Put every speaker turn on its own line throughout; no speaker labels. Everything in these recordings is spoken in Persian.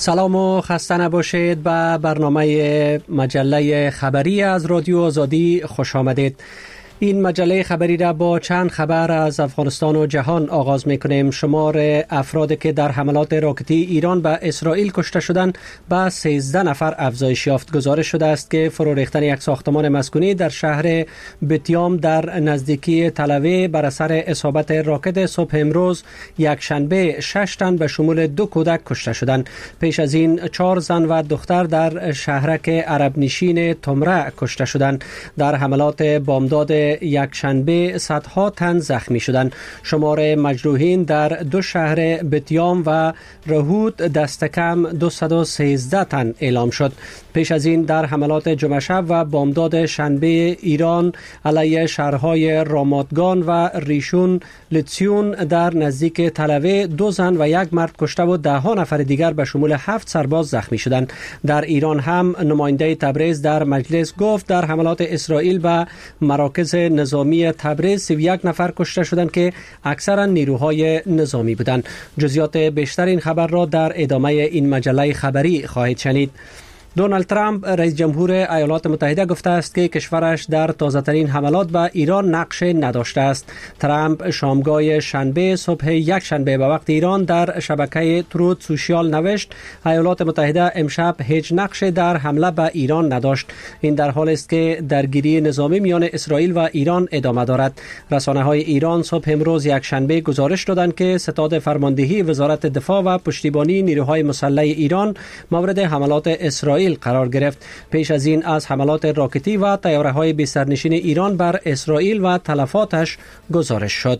سلام و خسته نباشید. به برنامه مجله خبری از رادیو آزادی خوش آمدید. این مجله خبری را با چند خبر از افغانستان و جهان آغاز می‌کنیم. شمار افرادی که در حملات راکتی ایران به اسرائیل کشته شدند به 13 نفر افزایش یافت. گزارش شده است که فرو ریختن یک ساختمان مسکونی در شهر بتیام در نزدیکی تل‌اویو بر اثر اصابت راکت صبح امروز یک شنبه 6 تن به شمول 2 کودک کشته شدند. پیش از این 4 زن و دختر در شهرک عرب نشین تمره کشته شدند. در حملات بامداد یک شنبه صدها تن زخمی شدند. شمار مجروحین در 2 شهر بتیام و رهود دست کم 213 تن اعلام شد. پیش از این در حملات جمعه شب و بامداد شنبه ایران علیه شهرهای رامادگان و ریشون لتسیون در نزدیک تل‌اویو 2 زن و 1 مرد کشته و 10 نفر دیگر به شمول 7 سرباز زخمی شدند. در ایران هم نماینده تبریز در مجلس گفت در حملات اسرائیل به مراکز نظامی تبریز 31 نفر کشته شدند که اکثرا نیروهای نظامی بودند. جزئیات بیشتر این خبر را در ادامه این مجله خبری خواهید شنید. دونالد ترامپ رئیس جمهور ایالات متحده گفته است که کشورش در تازه‌ترین حملات به ایران نقش نداشته است. ترامپ شامگاه شنبه صبح یک شنبه به وقت ایران در شبکه ترود سوشیال نوشت ایالات متحده امشب هیچ نقش در حمله به ایران نداشت. این در حالی است که درگیری نظامی میان اسرائیل و ایران ادامه دارد. رسانه‌های ایران صبح امروز یک شنبه گزارش دادند که ستاد فرماندهی وزارت دفاع و پشتیبانی نیروهای مسلح ایران مورد حملات اسرائیل قرار گرفت. پیش از این از حملات راکتی و طیاره‌های بی سرنشین ایران بر اسرائیل و تلفاتش گزارش شد.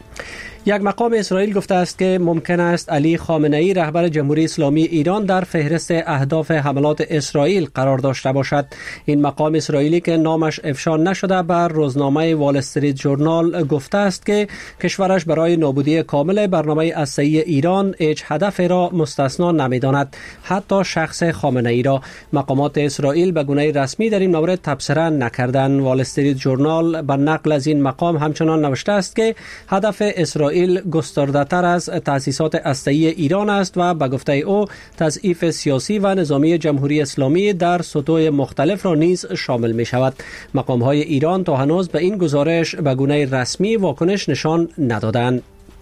یک مقام اسرائیل گفته است که ممکن است علی خامنه‌ای رهبر جمهوری اسلامی ایران در فهرست اهداف حملات اسرائیل قرار داشته باشد. این مقام اسرائیلی که نامش افشا نشده بر روزنامه وال استریت ژورنال گفته است که کشورش برای نابودی کامل برنامه هسته‌ای ایران هیچ هدف را مستثنا نمی‌داند، حتی شخص خامنه‌ای را. مقامات اسرائیل به گونه رسمی در این مورد تبصره نکردند. وال استریت ژورنال به نقل از این مقام همچنان نوشته است که هدف اسرائیل گسترده‌تر از تأسیسات هسته‌ای ایران است و به گفته او تضعیف سیاسی و نظامی جمهوری اسلامی در سطوح مختلف را نیز شامل می شود. مقام‌های ایران تا هنوز به این گزارش به گونه رسمی واکنش نشان ندادند.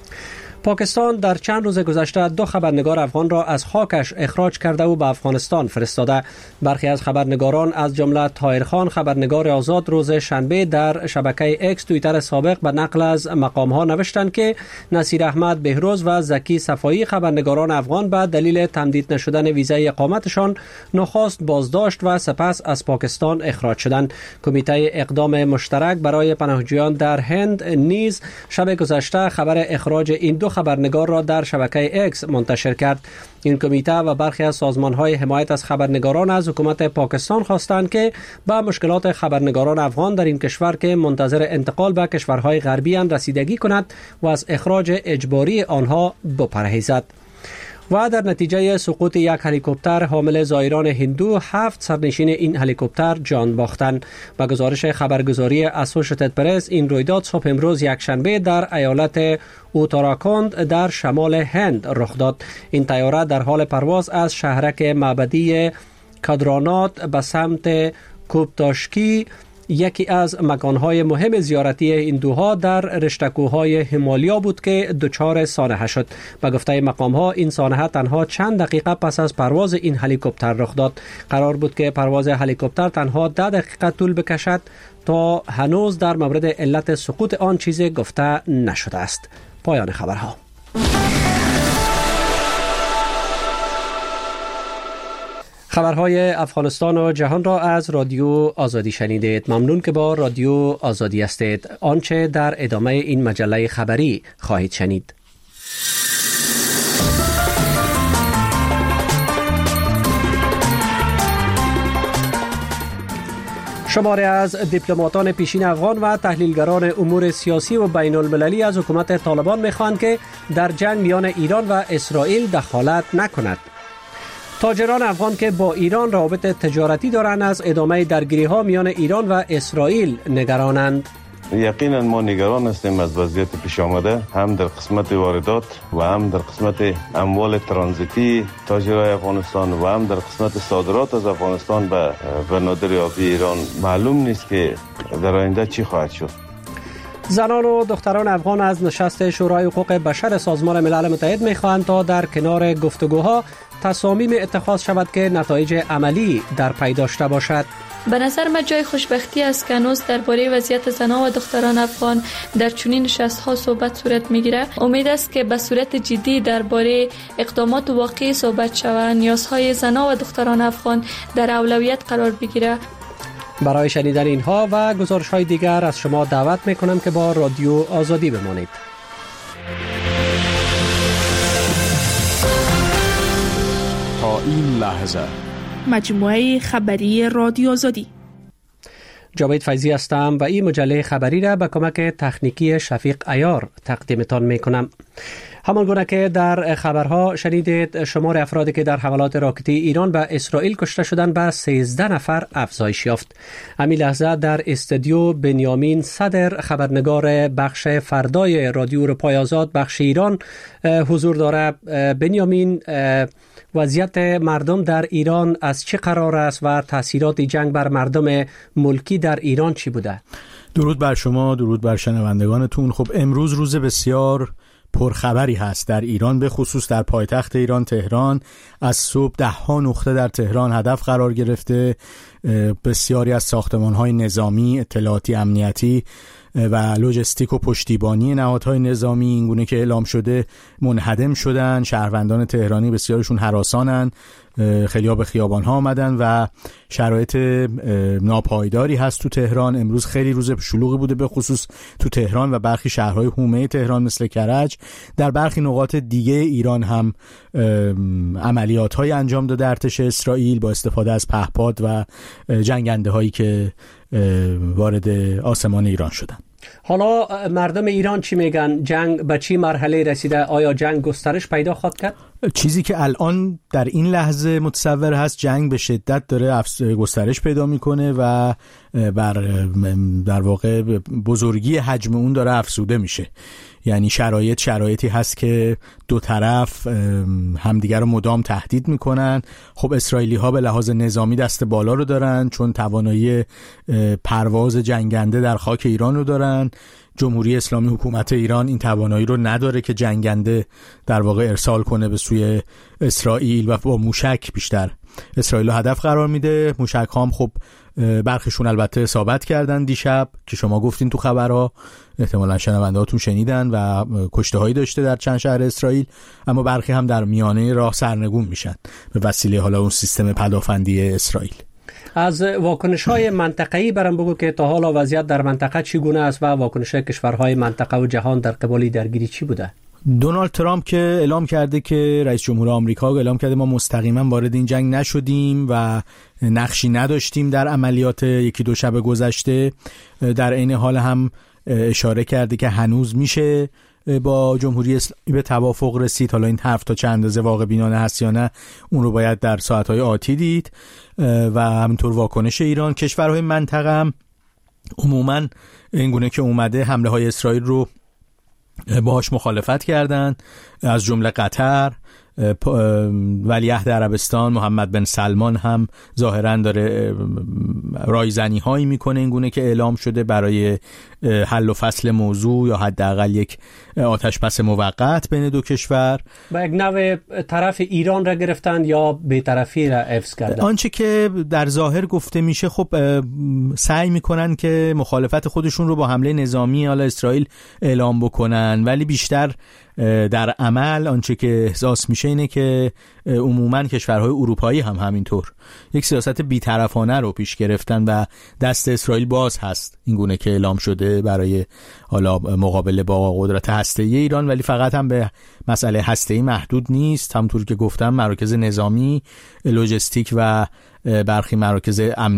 پاکستان در چند روز گذشته 2 خبرنگار افغان را از خاکش اخراج کرده و به افغانستان فرستاده. برخی از خبرنگاران از جمله طاهر خان خبرنگار آزاد روز شنبه در شبکه اکس توییتر سابق به نقل از مقام‌ها نوشتند که نصیر احمد بهروز و زکی صفایی خبرنگاران افغان به دلیل تمدید نشدن ویزای اقامتشان نخست بازداشت و سپس از پاکستان اخراج شدند. کمیته اقدام مشترک برای پناهجویان در هند نیز شب گذشته خبر اخراج این 2 خبرنگار را در شبکه اکس منتشر کرد. این کمیته و برخی از سازمان‌های حمایت از خبرنگاران از حکومت پاکستان خواستند که به مشکلات خبرنگاران افغان در این کشور که منتظر انتقال به کشورهای غربی اند رسیدگی کند و از اخراج اجباری آنها بپرهیزد. و در نتیجه سقوط یک هلیکوپتر حامل زائران هندو 7 سرنشین این هلیکوپتر جان باختند. با گزارش خبرگزاری اسوشییتد پرس این رویداد صبح امروز یک شنبه در ایالت اوتاراکند در شمال هند رخ داد. این طیاره در حال پرواز از شهرک معبدی کادرانات به سمت کوبتاشکی، یکی از مکانهای مهم زیارتی هندوها در رشته‌کوه‌های همالیا بود که دچار سانحه شد. به گفته مقام‌ها این سانحه تنها چند دقیقه پس از پرواز این هلیکوپتر رخ داد. قرار بود که پرواز هلیکوپتر تنها 10 دقیقه طول بکشد. تا هنوز در مورد علت سقوط آن چیزی گفته نشده است. پایان خبرها. خبرهای افغانستان و جهان را از رادیو آزادی شنیدید. ممنون که با رادیو آزادی هستید. آنچه در ادامه این مجله خبری خواهید شنید. شماری از دیپلماتان پیشین افغان و تحلیلگران امور سیاسی و بین المللی از حکومت طالبان می‌خواهند که در جنگ میان ایران و اسرائیل دخالت نکند. تاجران افغان که با ایران روابط تجارتی دارند از ادامه درگیری‌ها میان ایران و اسرائیل نگرانند.
یقینا ما نگران هستیم از وضعیت پیش آمده، هم در قسمت واردات و هم در قسمت اموال ترانزیتی تاجرای افغانستان و هم در قسمت صادرات از افغانستان به بنادر آبی ایران. معلوم نیست که در آینده چی خواهد شد.
زنان و دختران افغان از نشست شورای حقوق بشر سازمان ملل متحد می‌خواهند تا در کنار گفتگوها تصامیم اتخاذ شود که نتایج عملی در پی داشته باشد.
به نظر من جای خوشبختی است که هنوز درباره وضعیت زنان و دختران افغان در چنین نشست‌ها صحبت صورت می‌گیرد. امید است که به صورت جدی درباره اقدامات واقعی صحبت شود، نیازهای زنان و دختران افغان در اولویت قرار بگیرد.
برای شنیدن اینها و گزارش‌های دیگر از شما دعوت می‌کنم که با رادیو آزادی بمانید.
تا این لحظه
مجموعه خبری رادیو آزادی.
جاوید فیضی هستم و این مجله خبری را به کمک تکنیکی شفیق عیار تقدیمتان میکنم. همان گونه که در خبرها شنیدید، شمار افرادی که در حملات راکتی ایران به اسرائیل کشته شدند به 13 نفر افزایش یافت. همین لحظه در استودیو بنیامین صدر، خبرنگار بخش فردای رادیو اروپای آزاد بخش ایران حضور داره. بنیامین، وضعیت مردم در ایران از چه قرار است و تاثیرات جنگ بر مردم ملکی در ایران چی بوده؟
درود بر شما، درود بر شنوندگانتون. خب امروز روز بسیار پرخبری هست در ایران، به خصوص در پایتخت ایران تهران. از صبح 10 نقطه در تهران هدف قرار گرفته. بسیاری از ساختمان‌های نظامی، اطلاعاتی، امنیتی و لوجستیک و پشتیبانی نهادهای نظامی اینگونه که اعلام شده منهدم شدن. شهروندان تهرانی بسیارشون هراسانن، خیلی‌ها به خیابان‌ها آمدن و شرایط ناپایداری هست تو تهران. امروز خیلی روز شلوغی بوده، به خصوص تو تهران و برخی شهرهای حومه تهران مثل کرج. در برخی نقاط دیگه ایران هم عملیات‌های انجام داده ارتش اسرائیل با استفاده از پهپاد و جنگنده‌هایی که وارد آسمان ایران شدن.
حالا مردم ایران چی میگن؟ جنگ به چی مرحله رسیده؟ آیا جنگ گسترش پیدا خواهد کرد؟
چیزی که الان در این لحظه متصور هست، جنگ به شدت داره گسترش پیدا میکنه و در واقع بزرگی حجم اون داره افزوده میشه. یعنی شرایطی هست که دو طرف همدیگر رو مدام تهدید میکنن. خب اسرائیلی ها به لحاظ نظامی دست بالا رو دارن، چون توانایی پرواز جنگنده در خاک ایران رو دارن. جمهوری اسلامی، حکومت ایران این توانایی رو نداره که جنگنده در واقع ارسال کنه به سوی اسرائیل و با موشک بیشتر اسرائیل رو هدف قرار میده. موشک هم خب برخیشون البته اصابت کردن دیشب که شما گفتین تو خبرها، احتمالاً شنوندهاتون شنیدن و کشته هایی داشته در چند شهر اسرائیل، اما برخی هم در میانه راه سرنگون میشن به وسیله حالا اون سیستم پدافندی اسرائیل.
از واکنش‌های منطقه‌ای برام بگو که تا حالا وضعیت در منطقه چگونه است و واکنش کشورهای منطقه و جهان در قبال درگیری چی بوده؟
دونالد ترامپ که اعلام کرده که رئیس جمهور آمریکا اعلام کرده ما مستقیما وارد این جنگ نشدیم و نقشی نداشتیم در عملیات یکی دو شب گذشته. در عین حال هم اشاره کرده که هنوز میشه با جمهوری اسلامی به توافق رسید. حالا این حرف تا چند اندازه واقع بینانه هست یا نه اون رو باید در ساعت‌های آتی دید. و همینطور واکنش ایران. کشورهای منطقه هم عموماً اینگونه که اومده حمله های اسرائیل رو باهاش مخالفت کردن، از جمله قطر. ولیعهد عربستان محمد بن سلمان هم ظاهراً داره رایزنی هایی میکنه اینگونه که اعلام شده برای حل و فصل موضوع یا حداقل یک آتش بس موقت بین دو کشور.
با یک نوع طرف ایران را گرفتن یا بی‌طرفی را حفظ کردن؟
آنچه که در ظاهر گفته میشه خب سعی میکنن که مخالفت خودشون رو با حمله نظامی علی اسرائیل اعلام بکنن، ولی بیشتر در عمل آنچه که احساس میشه اینه که عموماً کشورهای اروپایی هم همینطور یک سیاست بی‌طرفانه رو پیش گرفتن و دست اسرائیل باز هست اینگونه که اعلام شده برای حالا مقابله با قدرت هسته‌ای ایران. ولی فقط هم به مسئله هسته‌ای محدود نیست، همونطور که گفتم مراکز نظامی، لوجستیک و برخی مراکز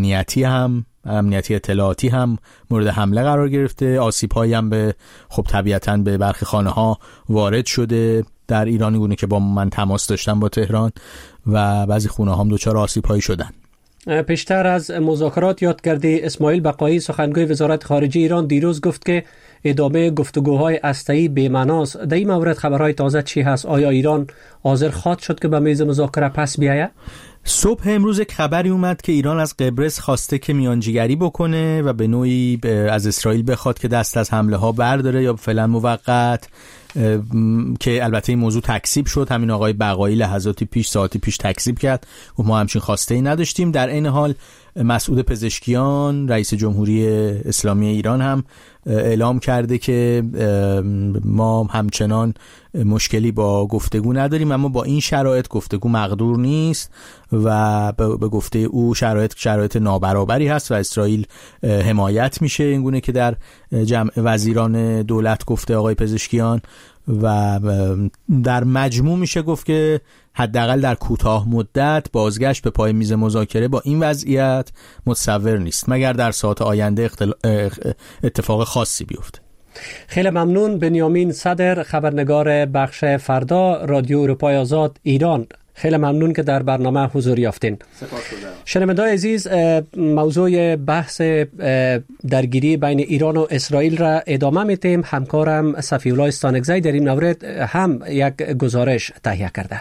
امنیتی اطلاعاتی هم مورد حمله قرار گرفته. آسیب‌هایی هم به خب طبیعتاً به برخی خانه‌ها وارد شده در ایران، گونه که با من تماس داشتم با تهران، و بعضی خونه‌ها هم دچار آسیب‌هایی شدن.
پیشتر از مذاکرات یادگردی اسماعیل بقایی سخنگوی وزارت خارجه ایران دیروز گفت که ادامه گفتگوهای هسته‌ای بی‌معناست. در این مورد خبرهای تازه چی هست؟ آیا ایران حاضر خواهد شد که به میز مذاکره پس بیاید؟
صبح امروز خبری اومد که ایران از قبرس خواسته که میانجیگری بکنه و به نوعی از اسرائیل بخواد که دست از حمله ها برداره یا فعلا موقت، که البته این موضوع تکذیب شد. همین آقای بقایی لحظاتی پیش، ساعتی پیش تکذیب کرد و ما همچین خواسته ای نداشتیم. در این حال مسعود پزشکیان رئیس جمهوری اسلامی ایران هم اعلام کرده که ما همچنان مشکلی با گفتگو نداریم، اما با این شرایط گفتگو مقدور نیست و به گفته او شرایط نابرابری هست و اسرائیل حمایت میشه، اینگونه که در جمع وزیران دولت گفته آقای پزشکیان. و در مجموع میشه گفت که حداقل در کوتاه مدت بازگشت به پای میز مذاکره با این وضعیت متصور نیست، مگر در ساعات آینده اتفاق خاصی بیفته.
خیلی ممنون. بنیامین صدر، خبرنگار بخش فردا رادیو اروپای آزاد ایران. خیلی ممنون که در برنامه حضور یافتین. شنوندگان عزیز، موضوع بحث درگیری بین ایران و اسرائیل را ادامه میتیم. همکارم صفی‌الله استانکزی در این مورد هم یک گزارش تهیه کرده.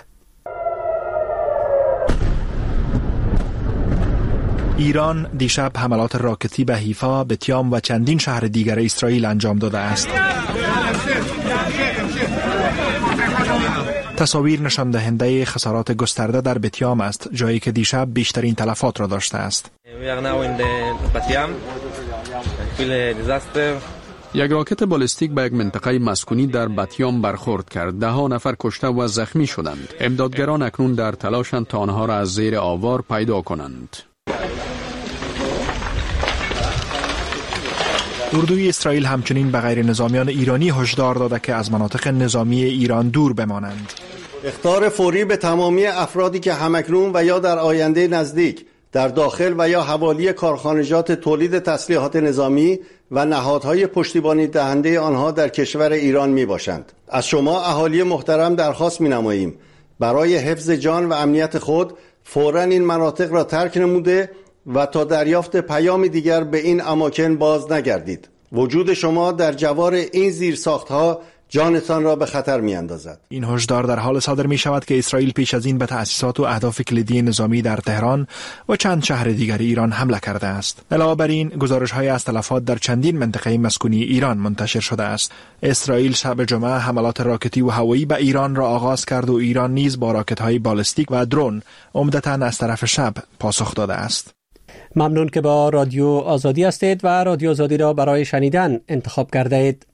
ایران دیشب حملات راکتی به حیفا، بتیام و چندین شهر دیگر اسرائیل انجام داده است. تصاویر نشان دهنده خسارات گسترده در بتیام است، جایی که دیشب بیشترین تلفات را داشته است.
یک راکت بالستیک به یک منطقه مسکونی در بتیام برخورد کرد. 10 نفر کشته و زخمی شدند. امدادگران اکنون در تلاشند تا آنها را از زیر آوار پیدا کنند.
اردوی اسرائیل همچنین به غیر نظامیان ایرانی هشدار داده که از مناطق نظامی ایران دور بمانند.
اخطار فوری به تمامی افرادی که همکنون و یا در آینده نزدیک در داخل و یا حوالی کارخانجات تولید تسلیحات نظامی و نهادهای پشتیبانی دهنده آنها در کشور ایران می باشند. از شما اهالی محترم درخواست می نماییم برای حفظ جان و امنیت خود فوراً این مناطق را ترک نموده و تا دریافت پیام دیگر به این اماکن باز نگردید. وجود شما در جوار این زیرساختها جانتان را به خطر می اندازد.
این هشدار در حال صادر می شود که اسرائیل پیش از این به تأسیسات و اهداف کلیدی نظامی در تهران و چند شهر دیگر ایران حمله کرده است. علاوه بر این گزارش‌های از تلفات در چندین منطقه مسکونی ایران منتشر شده است. اسرائیل شب جمعه حملات راکتی و هوایی به ایران را آغاز کرد و ایران نیز با راکت‌های بالستیک و درون عمدتاً از طرف شب پاسخ داده است.
ممنون که با رادیو آزادی هستید و رادیو آزادی را برای شنیدن انتخاب کرده اید.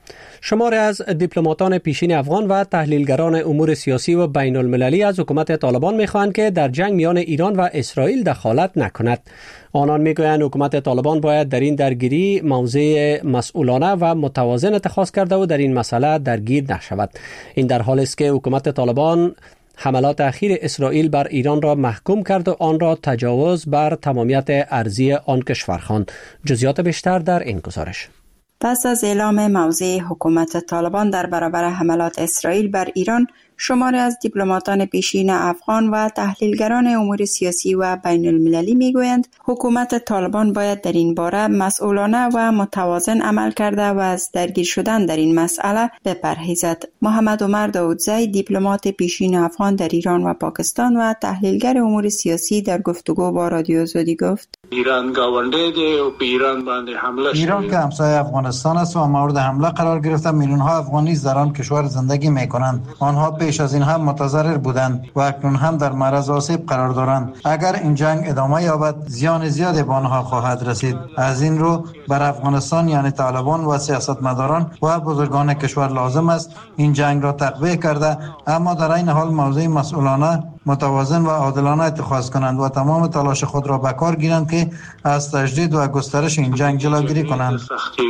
شماری از دیپلماتان پیشین افغان و تحلیلگران امور سیاسی و بین المللی از حکومت طالبان می‌خواهند که در جنگ میان ایران و اسرائیل دخالت نکند. آنان میگویند حکومت طالبان باید در این درگیری موضع مسئولانه و متوازن اتخاذ کرده و در این مسئله درگیر نشود. این در حالی است که حکومت طالبان حملات اخیر اسرائیل بر ایران را محکوم کرد و آن را تجاوز بر تمامیت ارضی آن کشور خواند. جزئیات بیشتر در این گزارش.
پس از اعلام موضع حکومت طالبان در برابر حملات اسرائیل بر ایران، شماری از دیپلماتان پیشین افغان و تحلیلگران امور سیاسی و بین المللی میگویند حکومت طالبان باید در این باره مسئولانه و متوازن عمل کرده و از درگیر شدن در این مسئله بپرهیزد. محمد عمر داودزی، دیپلمات پیشین افغان در ایران و پاکستان و تحلیلگر امور سیاسی، در گفتگو با رادیو آزادی گفت:
ایران گاونده ده و به ایران باندې حمله شده.
ایران که همسایه افغانستان است و مورد حمله قرار گرفته، میلیون‌ها افغانی در آن کشور زندگی می‌کنند. آنها پیش از این هم متضرر بودند و اکنون هم در معرض آسیب قرار دارند. اگر این جنگ ادامه یابد، زیان زیادی به آنها خواهد رسید. از این رو بر افغانستان یعنی طالبان و سیاستمداران و بزرگان کشور لازم است این جنگ را تقویه کرده، اما در این حال موضع مسئولانه، متوازن و عادلانه اتخاذ کنند و تمام تلاش خود را به کار گیرند که از تجدید و گسترش این جنگ جلوگیری کنند.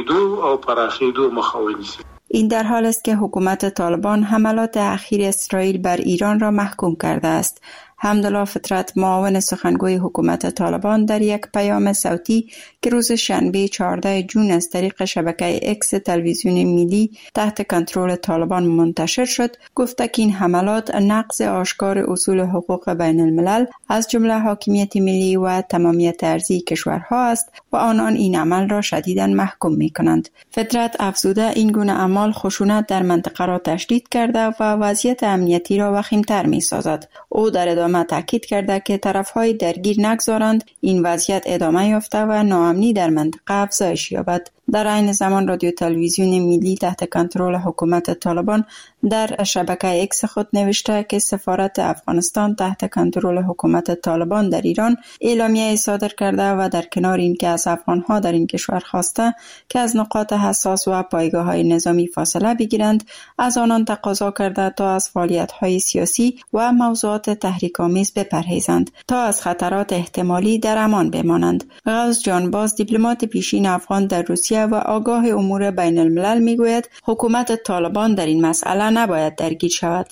این در حال است که حکومت طالبان حملات اخیر اسرائیل بر ایران را محکوم کرده است. حمدالله فطرت، معاون سخنگوی حکومت طالبان، در یک پیام صوتی که روز شنبه 14 جون از طریق شبکه اکس تلویزیون ملی تحت کنترل طالبان منتشر شد، گفت که این حملات نقض آشکار اصول حقوق بین الملل از جمله حاکمیت ملی و تمامیت ارضی کشورها است و آنان این عمل را شدیداً محکوم می‌کنند. فطرت افزوده این گونه اعمال خشونت در منطقه را تشدید کرده و وضعیت امنیتی را وخیم‌تر می‌سازد. او در ادامه تاکید کرده که طرف‌های درگیر نگذارند این وضعیت ادامه یافته و ناامنی در منطقه افزایش یابد. در عین زمان رادیو تلویزیون ملی تحت کنترل حکومت طالبان در شبکه اکس خود نوشته که سفارت افغانستان تحت کنترل حکومت طالبان در ایران اعلامیه صادر کرده و در کنار اینکه از افغانها در این کشور خواسته که از نقاط حساس و پایگاه‌های نظامی فاصله بگیرند، از آنان تقاضا کرده تا از فعالیت‌های سیاسی و موضوعات تحریک‌آمیز بپرهیزند تا از خطرات احتمالی در امان بمانند. غوث جانباز، دیپلمات پیشین افغان در روسیه و آگاه امور بین الملل میگوید حکومت طالبان در این مسئله نباید درگیر شود.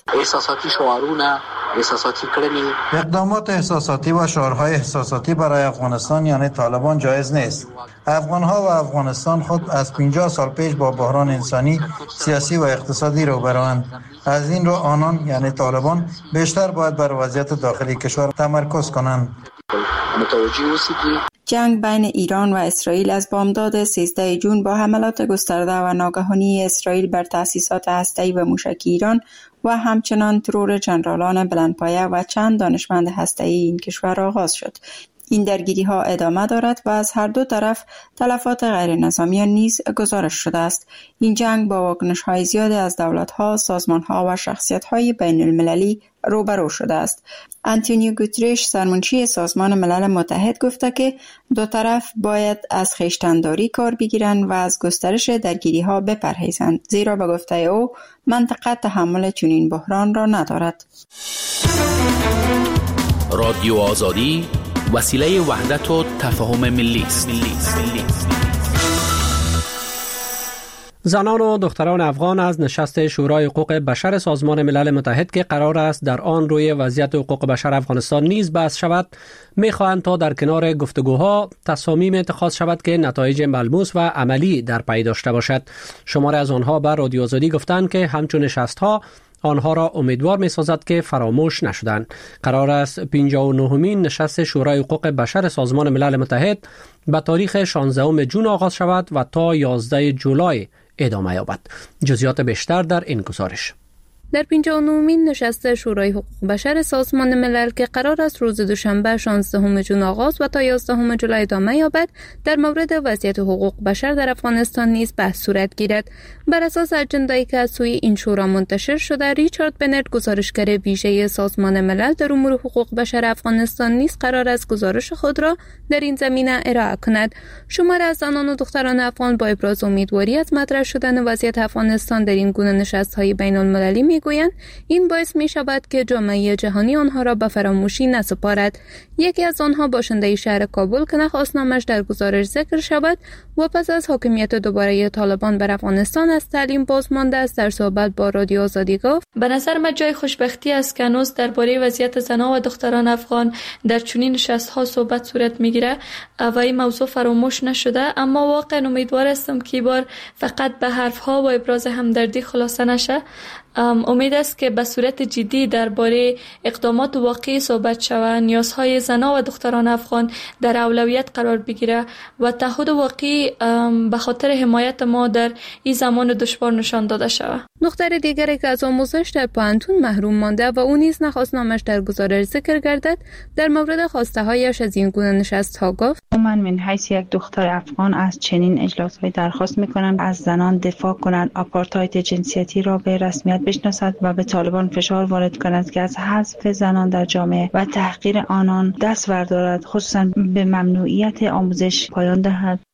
اقدامات احساساتی و شعارهای احساساتی برای افغانستان یعنی طالبان جایز نیست. افغانها و افغانستان خود از 50 سال پیش با بحران انسانی، سیاسی و اقتصادی روبروند. از این رو آنان یعنی طالبان بیشتر باید بر وضعیت داخلی کشور تمرکز کنند.
جنگ بین ایران و اسرائیل از بامداد 13 جون با حملات گسترده و ناگهانی اسرائیل بر تأسیسات هسته‌ای و موشکی ایران و همچنان ترور جنرالان بلندپایه و چند دانشمند هسته‌ای این کشور آغاز شد. این درگیری ها ادامه دارد و از هر دو طرف تلفات غیر نظامیان نیز گزارش شده است. این جنگ با واکنش های زیاد از دولت ها، سازمان ها و شخصیت های بین المللی روبرو شده است. آنتونیو گوترش، سرمنشی سازمان ملل متحد، گفته که دو طرف باید از خویشتن‌داری کار بگیرند و از گسترش درگیری ها بپرهیزند، زیرا به گفته او منطقه تحمل چنین بحران را ندارد.
رادیو آزادی وسیله وحدت و تفاهم ملی است.
زنان و دختران افغان از نشست شورای حقوق بشر سازمان ملل متحد که قرار است در آن روی وضعیت حقوق بشر افغانستان نیز بحث شود، می‌خواهند تا در کنار گفتگوها تصامیم اتخاذ شود که نتایج ملموس و عملی در پی داشته باشد. شماره از آنها به رادیو آزادی گفتند که همچون نشست‌ها آنها را امیدوار می‌سازد که فراموش نشدند. قرار است 59مین نشست شورای حقوق بشر سازمان ملل متحد به تاریخ 16 جون آغاز شود و تا 11 جولای ادامه یابد. جزئیات بیشتر در این گزارش.
در 59مین نشست شورای حقوق بشر سازمان ملل که قرار است روز دوشنبه 16 جون آغاز و تا 11 جولای ادامه یابد، در مورد وضعیت حقوق بشر در افغانستان نیز بحث صورت گیرد. بر اساس اجنده‌ای که از سوی این شورا منتشر شده، ریچارد بنت، گزارشگر ویژه سازمان ملل در امور حقوق بشر افغانستان نیز قرار است گزارش خود را در این زمینه ارائه کند. شمار از زنان و دختران افغان با ابراز امیدواری از مطرح شدن وضعیت افغانستان در این گونه نشست‌های بین‌المللی میگویند این باعث می شود که جامعه جهانی آنها را به فراموشی نسپارد. یکی از آنها باشنده شهر کابل که نخواست نامش در گزارش ذکر شود و پس از حاکمیت دوباره طالبان بر افغانستان از تعلیم باز مانده است، در صحبت با رادیو آزادی گفت:
به نظر من جای خوشبختی است که هنوز درباره وضعیت زنان و دختران افغان در چنین نشست‌ها صحبت صورت میگیره و این موضوع فراموش نشده، اما واقعا امیدوار هستم که بار فقط به حرف‌ها و ابراز همدردی خلاصه نشه. امید است که به صورت جدی درباره اقدامات واقعی صحبت شود، نیازهای زنان و دختران افغان در اولویت قرار بگیره و تعهد واقعی به خاطر حمایت ما در این زمان دشوار نشان داده شود.
دختر دیگری که از آموزش در پانتون محروم مانده و او نیز نخواست نامش در گزارش ذکر گردد، در مورد خواسته هایش از این گونه نشست‌ها گفت:
من من حیث یک دختر افغان از چنین اجلاس‌های درخواست می‌کنم از زنان دفاع کنند، آپارتاید جنسیتی را به رسمیت بشناسد و به طالبان فشار وارد کند که از حذف زنان در جامعه و تحقیر آنان دست بردارد، خصوصا به ممنوعیت آموزش پایان دهد.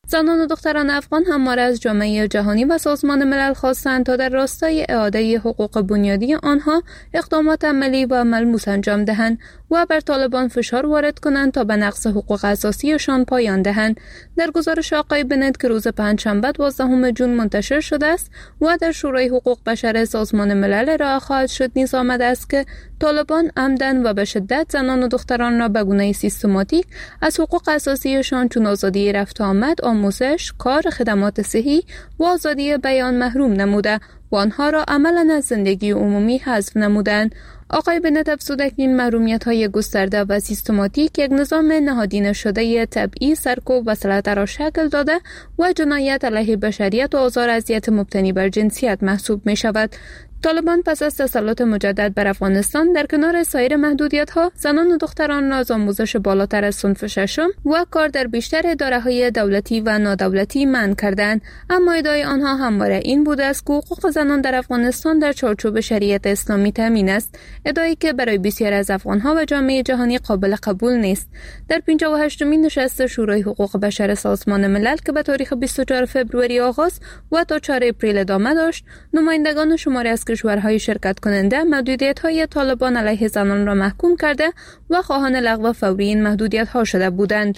زنان و دختران افغان همواره از جامعه جهانی و سازمان ملل خواستند تا در راستای اعاده حقوق بنیادی آنها اقدامات عملی و ملموس انجام دهند و بر طالبان فشار وارد کنند تا به نقض حقوق اساسیشان پایان دهند. در گزارش آقای بنت که روز پنجشنبه 12 جون منتشر شده است و در شورای حقوق بشر سازمان ملل ارائه خواهد شد نیز آمده است که طالبان عمدن و به شدت زنان و دختران را به گونه سیستماتیک از حقوق اساسیشان چون آزادی رفت و آمد، آموزش، کار، خدمات صحی و آزادی بیان محروم نموده و آنها را عملاً از زندگی عمومی حذف نمودند. آقای بنت افزوده که این محرومیت‌های گسترده و سیستماتیک یک نظام نهادینه شده طبعی سرکوب و سلطه را شکل داده و جنایت علیه بشریت و آزار اذیت مبتنی بر جنسیت محسوب می‌شود. طالبان پس از تسلط مجدد بر افغانستان در کنار سایر محدودیت‌ها زنان و دختران را از آموزش بالاتر از صنف ششم و کار در بیشتر اداره‌های دولتی و نادولتی منع کردند، اما ادعای آنها همواره این بوده است که حقوق زنان در افغانستان در چارچوب شریعت اسلامی تامین است، ادعایی که برای بسیاری از افغان‌ها و جامعه جهانی قابل قبول نیست. در 58مین نشست شورای حقوق بشر سازمان ملل که به تاریخ 24 فوریه آغاز و تا 4 اپریل ادامه داشت، نمایندگان شماری از کشورهای شرکت کننده محدودیت‌های طالبان علیه زنان را محکوم کرده و خواهان لغو فوری این محدودیت‌ها شده بودند.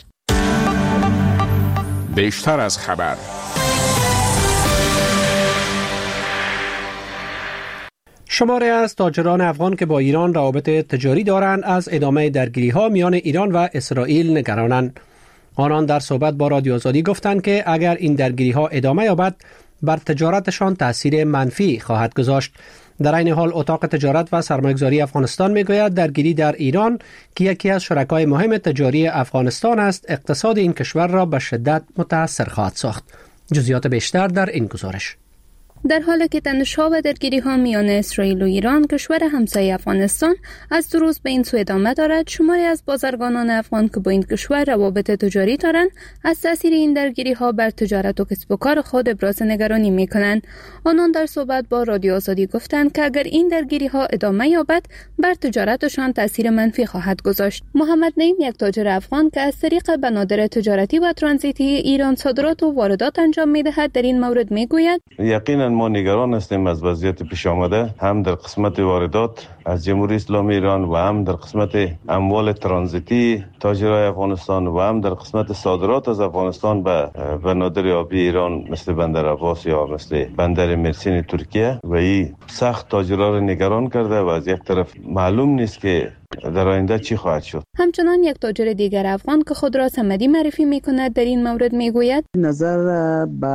بیشتر از خبر.
شماری از تاجران افغان که با ایران روابط تجاری دارند از ادامه درگیری‌ها میان ایران و اسرائیل نگرانند. آنان در صحبت با رادیو آزادی گفتند که اگر این درگیری‌ها ادامه یابد بر تجارتشان تأثیر منفی خواهد گذاشت. در این حال اتاق تجارت و سرمایه‌گذاری افغانستان میگوید درگیری در ایران که یکی از شرکای مهم تجاری افغانستان است، اقتصاد این کشور را به شدت متاثر خواهد ساخت. جزئیات بیشتر در این گزارش.
در حالی که تنش‌ها و درگیری‌ها میان اسرائیل و ایران کشور همسایه افغانستان از دو روز به این سو ادامه دارد، شماری از بازرگانان افغان که با این کشور روابط تجاری دارند از تاثیر این درگیری‌ها بر تجارت و کسب و کار خود ابراز نگرانی می‌کنند. آنان در صحبت با رادیو آزادی گفتند که اگر این درگیری‌ها ادامه یابد بر تجارتشان تاثیر منفی خواهد گذاشت. محمد نعیم یک تاجر افغان که از طریق بنادر تجارتی و ترانزیتی ایران صادرات و واردات انجام می‌دهد در این مورد می‌گوید:
یقینا ما نگران هستیم از وضعیت پیش آمده، هم در قسمت واردات از جمهوری اسلامی ایران و هم در قسمت اموال ترانزیتی تاجرای افغانستان و هم در قسمت صادرات از افغانستان به بنادر آبی ایران مثل بندر عباس یا مثل بندر مرسین ترکیه و این سخت تاجرها را نگران کرده و از یک طرف معلوم نیست که در آینده چی خواهد شد.
همچنان یک تاجر دیگر افغان که خود را صمدی معرفی می‌کند در این مورد میگوید:
نظر به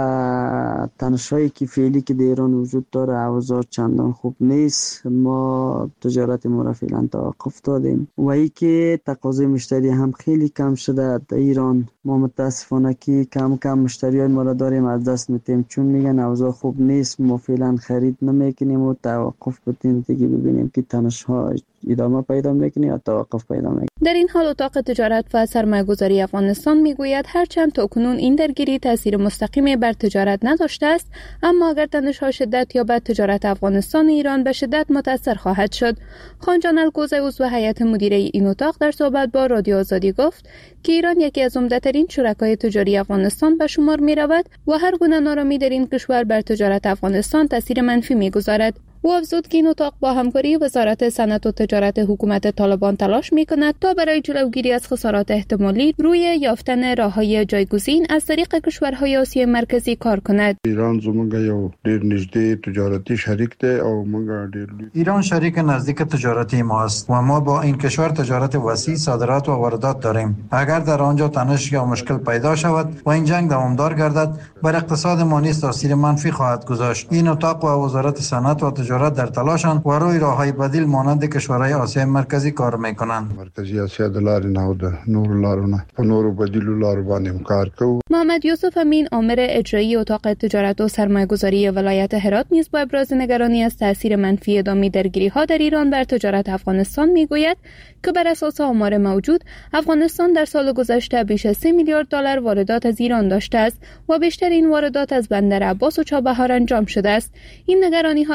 تنش‌هایی که فعلی که در ایران وجود داره اوضاع چندان خوب نیست. ما تجارت ما را فعلا توقف دادیم و ای که تقاضای مشتری هم خیلی کم شده در ایران. ما متاسفانه که کم مشتریای ما را داریم از دست میدیم، چون میگن اوضاع خوب نیست. ما فعلا خرید نمیکنیم و توقف بدیم دیگه ببینیم که تنش‌ها ادامه پیدا میکنه یا توقف پیدا میکنه.
در این حال اتاق تجارت و سرمایه‌گذاری افغانستان میگوید هرچند تاکنون این درگیری تاثیر مستقیمی بر تجارت نداشته است، اما اگر تنش‌ها شدت یابد تجارت افغانستان و ایران به شدت متاثر خواهد شد. خانجان الگوزه عضو هیئت مدیره این اتاق در صحبت با رادیو آزادی گفت که ایران یکی از عمده‌ترین شرکای تجاری افغانستان به شمار می‌رود و هر گونه نارامی در این کشور بر تجارت افغانستان تاثیر منفی می‌گذارد. او افزود که این اتاق با همکاری وزارت صنعت و تجارت حکومت طالبان تلاش می‌کند تا برای جلوگیری از خسارات احتمالی روی یافتن راه‌های جایگزین از طریق کشورهای آسیای مرکزی کار کند.
ایران زموږ یو ډېر نږدې تجارتي شریک دی او موږ ډېر
ایران شریک نزدیک تجارتی ما است و ما با این کشور تجارت وسیع، صادرات و واردات داریم. اگر در آنجا تنش یا مشکل پیدا شود و این جنگ دوامدار گردد، بر اقتصاد ما نیز تاثیر منفی خواهد گذاشت. این اتاق و وزارت صنعت و تجارت در تلاشند و روی راه‌های بدیل مانند کشورهای آسیای مرکزی کار می‌کنند.
مرکزی آسیا د لارې نه د نورو لارونه په نورو بدیلو لارو باندې کار کوي.
محمد یوسف امین عامر اجرایی اتاق تجارت و سرمایه‌گذاری ولایت هرات نیز با ابراز نگرانی از تاثیر منفی ادامه درگیری‌ها در ایران بر تجارت افغانستان میگوید که بر اساس آمار موجود افغانستان در سال گذشته بیش از 3 میلیارد دلار واردات از ایران داشته است و بیشتر این واردات از بندر عباس و چابهار انجام شده است. این نگرانی‌ها در حال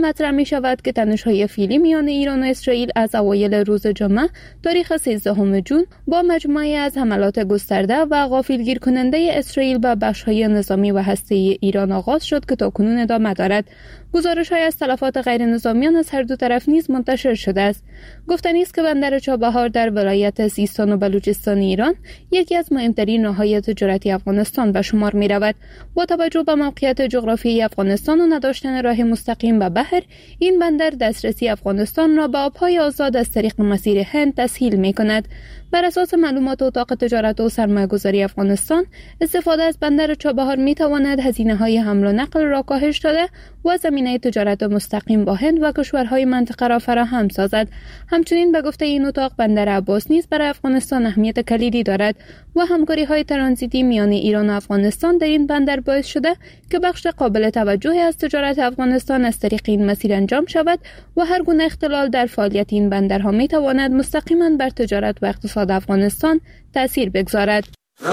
مطرح می شود که تنش‌های فعلی میان ایران و اسرائیل از اوایل روز جمعه تاریخ 13 جون با مجموعه از حملات گسترده و غافلگیر کننده اسرائیل به بخش‌های نظامی و هسته‌ای ایران آغاز شد که تاکنون ادامه دارد. گزارش‌های از تلفات غیر نظامیان از هر دو طرف نیز منتشر شده است. گفتنی است که بندر چابهار در ولایت سیستان و بلوچستان ایران یکی از مهمترین راه‌های تجارتی افغانستان به شمار می‌رود. با توجه به موقعیت جغرافیایی افغانستان و نداشتن راه مستقیم به بحر، این بندر دسترسی افغانستان را به آب‌های آزاد از طریق مسیر هند تسهیل می‌کند. بر اساس معلومات اتاق تجارت و سرمایه‌گذاری افغانستان، استفاده از بندر چابهار می‌تواند هزینه‌های حمل و نقل را کاهش داده و زمینه تجارت مستقیم با هند و کشورهای منطقه را فراهم سازد. همچنین به گفته این اتاق، بندر عباس نیز برای افغانستان اهمیت کلیدی دارد و همکاری‌های ترانزیتی میان ایران و افغانستان در این بندر باعث شده که بخش قابل توجهی از تجارت افغانستان از طریق این مسیر انجام شود و هر گونه اختلال در فعالیت این بندرها می‌تواند مستقیما بر تجارت و اقتصاد افغانستان تأثیر بگذارد.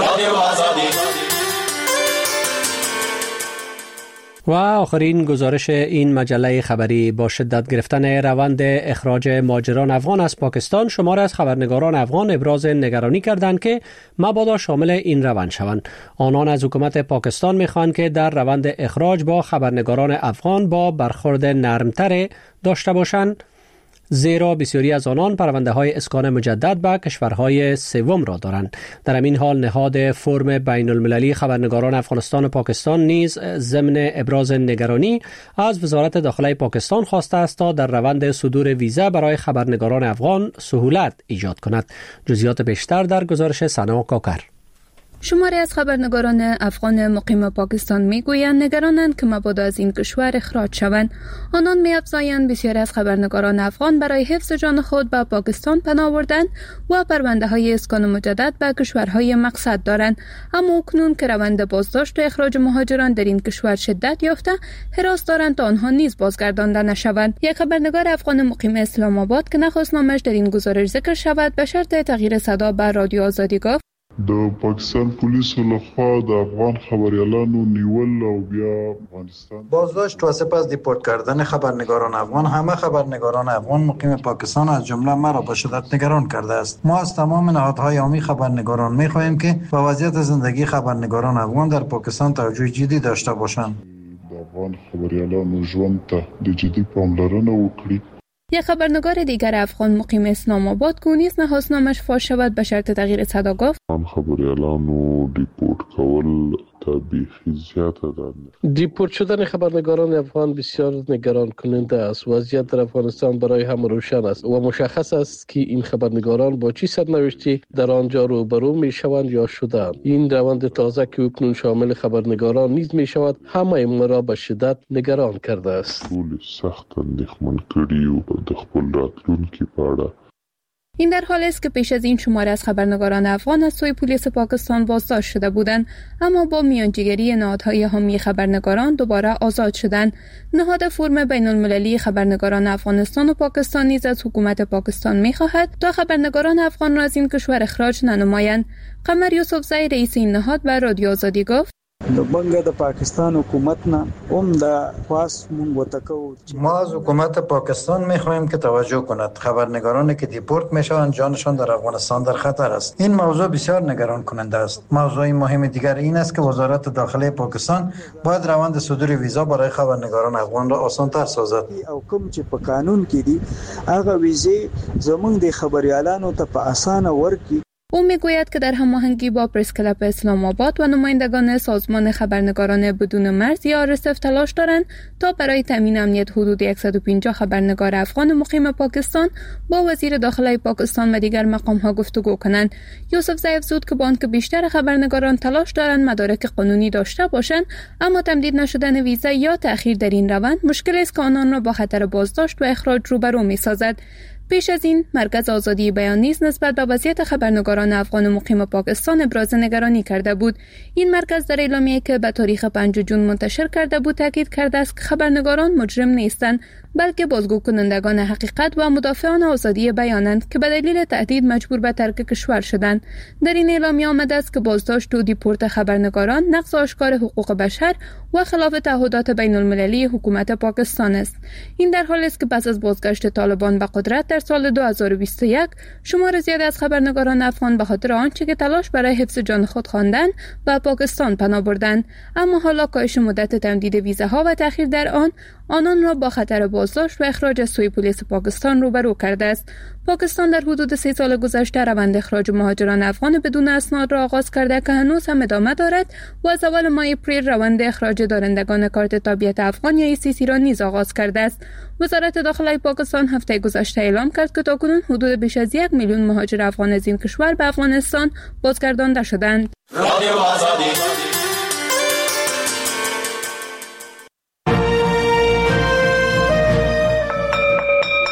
و آخرین گزارش این مجله خبری: با شدت گرفتن روند اخراج مهاجران افغان از پاکستان، شماری از خبرنگاران افغان ابراز نگرانی کردند که مبادا شامل این روند شوند. آنان از حکومت پاکستان می‌خواهند که در روند اخراج با خبرنگاران افغان با برخورد نرمتر داشته باشند، زیرا بسیاری از آنان پرونده‌های اسکان مجدد به کشورهای سوم را دارند. در همین حال نهاد فرم بین المللی خبرنگاران افغانستان و پاکستان نیز ضمن ابراز نگرانی از وزارت داخله پاکستان خواسته است تا در روند صدور ویزا برای خبرنگاران افغان سهولت ایجاد کند. جزئیات بیشتر در گزارش سنا کاکر.
شماری از خبرنگاران افغان مقیم پاکستان میگویند نگرانند که مبادا از این کشور اخراج شوند. آنان می‌افزایند بسیاری از خبرنگاران افغان برای حفظ جان خود به پاکستان پناه آوردند و پرونده‌های اسکان مجدد به کشورهای مقصد دارند، اما اکنون که روند بازداشت و اخراج مهاجران در این کشور شدت یافته، حراس دارند تا آنها نیز بازگردانده نشوند. یک خبرنگار افغان مقیم اسلام آباد که نخواست نامش در این گزارش ذکر شود، به شرط تغییر صدا به رادیو آزادی گفت:
د پاکستان پولیسو لخوا د افغان خبریالانو نیول او بیا افغانستان
بازداشت و سپس دیپورت کردن خبرنگاران افغان همه خبرنگاران افغان مقیم پاکستان از جمله مرا به شدت نگران کرده است. ما از تمام نهادهای عامی خبرنگاران می‌خواهیم که به وضعیت زندگی خبرنگاران افغان در پاکستان توجه جدی داشته باشند.
د افغان خبریالانو ژوند ته د جدي پاملرنه وکړي.
یک خبرنگار دیگر افغان مقیم اسلام آباد که نیز نخواست نامش فاش شود، به شرط تغییر صدا گفت:
خبریالانو دیپورت کول بیخی زیاده دارند.
دیپورت شدن خبرنگاران افغان بسیار نگران کننده است. وضعیت در افغانستان برای همه روشن است و مشخص است که این خبرنگاران با چه سرنوشتی در آنجا روبرو می شوند یا شدند. این روند تازه که اکنون شامل خبرنگاران نیز می شود، همه ما را به شدت نگران کرده است.
ټول سخت اندېښمن کړي او د خپل راتلونکي په اړه.
این در حالی است که پیش از این شماری از خبرنگاران افغان از سوی پلیس پاکستان بازداشت شده بودند، اما با میانجیگری نهادهای حامی خبرنگاران دوباره آزاد شدند. نهاد فرم بین المللی خبرنگاران افغانستان و پاکستان نیز از حکومت پاکستان می‌خواهد تا خبرنگاران افغان را از این کشور اخراج ننمایند. قمر یوسفزی رئیس این نهاد به رادیو آزادی گفت:
د پاکستان حکومت نه هم د خاص مونږ وتکو.
ما از حکومت پاکستان می‌خواهیم که توجه کند. خبرنگارانی که دیپورت میشوند جانشان در افغانستان در خطر است. این موضوع بسیار نگران کننده است. موضوع مهم دیگر این است که وزارت داخله پاکستان باید روند صدور ویزا برای خبرنگاران افغان را آسان‌تر سازد.
او کوم چې په قانون کې دي هغه ویزه زمونږ د خبريالانو ته په اسانه ورکړي.
او میگوید که در هماهنگی با پرس کلاب اسلام آباد و نمایندگان سازمان خبرنگاران بدون مرز یا RSF تلاش دارند تا برای تامین امنیت حدود 150 خبرنگار افغان مقیم پاکستان با وزیر داخله پاکستان و دیگر مقام‌ها گفتگو کنند. یوسفزی افزود که با آنکه بیشتر خبرنگاران تلاش دارند مدارک قانونی داشته باشند، اما تمدید نشدن ویزا یا تأخیر در این روند مشکل است که آنان را با خطر بازداشت و اخراج روبرو می‌سازد. پیش از این مرکز آزادی بیان نیز نسبت به وضعیت خبرنگاران افغان مقیم پاکستان ابراز نگرانی کرده بود. این مرکز در اعلامیه‌ای که به تاریخ 5 جون منتشر کرده بود تاکید کرده است که خبرنگاران مجرم نیستند، بلکه بازگو کنندگان حقیقت و مدافعان آزادی بیانند که به دلیل تهدید مجبور به ترک کشور شدند. در این اعلامیه آمده است که بازداشت و دیپورت خبرنگاران نقض آشکار حقوق بشر و خلاف تعهدات بین المللی حکومت پاکستان است. این در حالی است که پس از بازگشت طالبان به قدرت در سال 2021 شمار زیادی از خبرنگاران افغان به خاطر آنچه که تلاش برای حفظ جان خود خواندند به پاکستان پناه بردند، اما حالا کاهش مدت تمدید ویزاها و تأخیر در آنان را با خطر بازداشت و اخراج از سوی پلیس پاکستان روبرو کرده است. پاکستان در حدود 3 سال گذشته روند اخراج مهاجران افغان بدون اسناد را آغاز کرده که هنوز هم ادامه دارد و از اول ماه اپریل روند اخراج دارندگان کارت تابعیت افغان یا ECC را نیز آغاز کرده است. وزارت داخلی پاکستان هفته گذشته اعلام کرد که تاکنون حدود بیش از 1 میلیون مهاجر افغان از این کشور به افغانستان بازگردانده شدند.